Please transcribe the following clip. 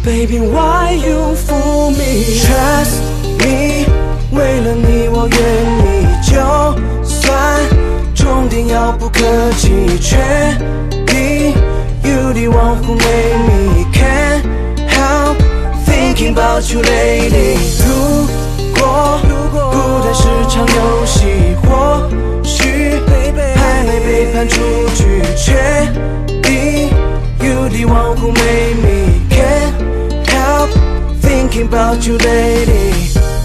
Baby, why you fool me? Trust me， 为了你我愿意，就算终点遥不可及，确定 You the one who made me can't help thinking about you lately。如果孤单是场游戏，或许还没被判出局，确定 You the one who made me can't help thinking about you lately。